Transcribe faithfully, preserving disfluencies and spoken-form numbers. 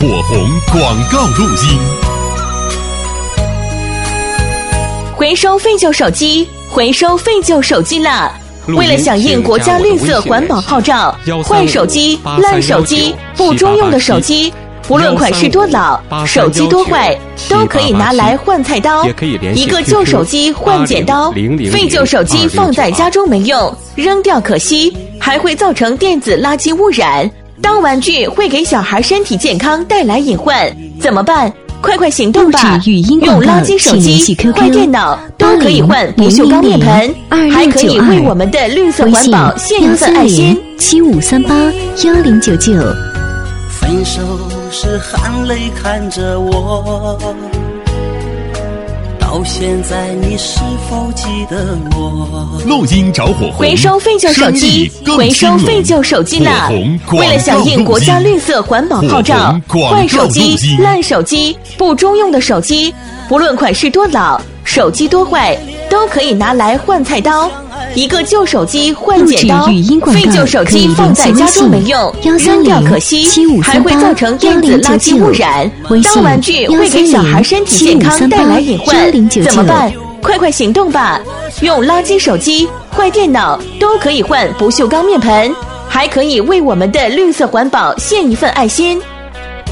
火红广告录音。 回收废旧手机，回收废旧手机啦！为了响应国家绿色环保号召，坏手机、烂手机、不中用的手机，不论款式多老，手机多坏，都可以拿来换菜刀。一个旧手机换剪刀，废旧手机放在家中没用，扔掉可惜，还会造成电子垃圾污染。当玩具会给小孩身体健康带来隐患，怎么办？快快行动吧！用垃圾手机、坏电脑都可以换不锈钢面盆，还可以为我们的绿色环保献一份爱心。 七五三八幺零九九。 分手时含泪看着我，到现在你是否记得我？ 录音找火红， 回收废旧手机，回收废旧手机啦！为了响应国家绿色环保号召，坏手机、烂手机、不中用的手机，不论款式多老，手机多坏，都可以拿来换菜刀。一个旧手机换剪刀，废旧手机放在家中没用，扔掉可惜，还会造成电子垃圾污染。当玩具会给小孩身体健康带来隐患，怎么办？快快行动吧！用垃圾手机、坏电脑都可以换不锈钢面盆，还可以为我们的绿色环保献一份爱心。